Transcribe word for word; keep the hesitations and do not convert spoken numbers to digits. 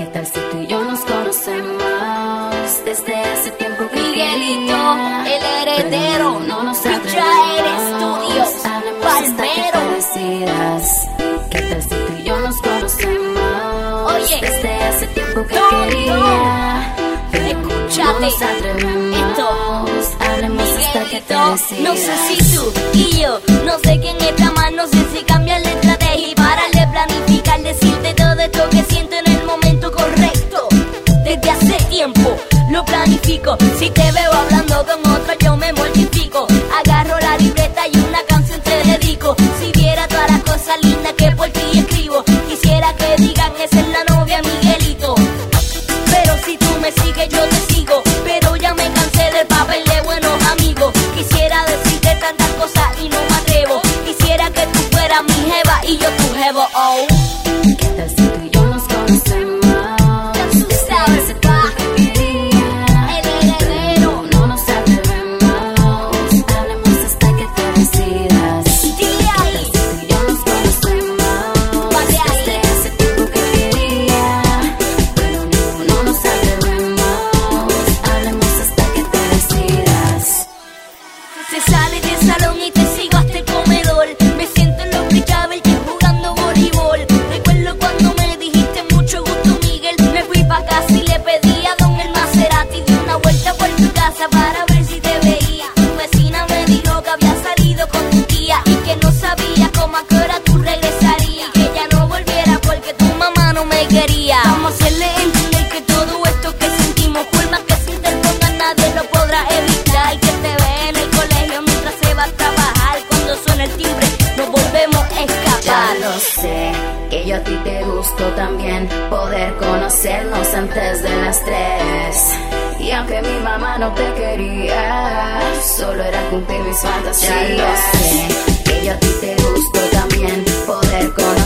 tal si tú y yo nos conocemos desde hace tiempo que Miguelito, el heredero, no nos Pichaer Studios, Palmero. ¿Qué tal si tú y yo nos conocemos? Oye, desde hace tiempo que no, quería. no. Escúchate esto, hablemos hasta que te Miguelito. decidas. No sé si tú y yo, no sé quién está mal, no sé si cambiar la estrategia y pararle, planificar, decirte todo esto que siento en el momento correcto. Desde hace tiempo lo planifico. Si te veo hablando con otro, yo me mortifico. Agarro la libreta y una canción te dedico. Si viera todas las cosas lindas que por ti escribo, quisiera que digan esa es la novia Miguelito. Pero si tú me sigues, yo te sigo. Pero ya me cansé del papel de buenos amigos. Quisiera decirte tantas cosas y no me atrevo. Quisiera que tú fueras mi jeva y yo tu jevo. Oh, ¿qué tal si tú y yo nos conocemos? tú sabes, pa, el heredero. No nos atrevemos, hablemos hasta que te decidas. Dile ahí, Tú y yo nos conocemos Vale ahí. desde hace tiempo que quería, pero ninguno nos atrevemos. Hablemos hasta que te decidas. se sale del salón y te sigo hasta el comedor. Me siento en los Pichaer jugando voleibol. Recuerdo cuando me dijiste mucho gusto, Miguel. Me fui pa' casa y le pedí a don el Maserati. Di una vuelta por tu casa para ver si te veía. Tu vecina me dijo que había salido con tu tía y que no sabía cómo a qué hora tú regresarías. Que ya no volviera porque tu mamá no me quería. Vamos a hacerle entender que todo esto que sentimos, por más que se interponga, nadie lo podrá evitar. Que te ve en el colegio mientras se va a trabajar. Cuando suena el timbre, nos volvemos a Ya escapar. lo sé, que yo a ti te gusto también, poder conocernos antes de las tres. Y aunque mi mamá no te quería, solo era cumplir mis fantasías. Ya lo sé, que yo a ti te gusto también, poder conocernos